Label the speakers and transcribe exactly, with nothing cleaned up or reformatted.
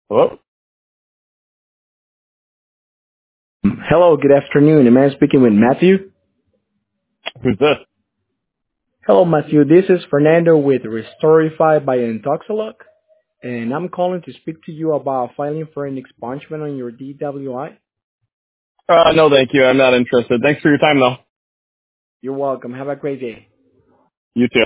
Speaker 1: Hello?
Speaker 2: Hello, good afternoon. Am I speaking with Matthew?
Speaker 1: Who's this?
Speaker 2: Hello, Matthew. This is Fernando with Restorify by Intoxilog, and I'm calling to speak to you about filing for an expungement on your D W I.
Speaker 1: Uh, no, thank you. I'm not interested. Thanks for your time, though.
Speaker 2: You're welcome. Have a great day.
Speaker 1: You too.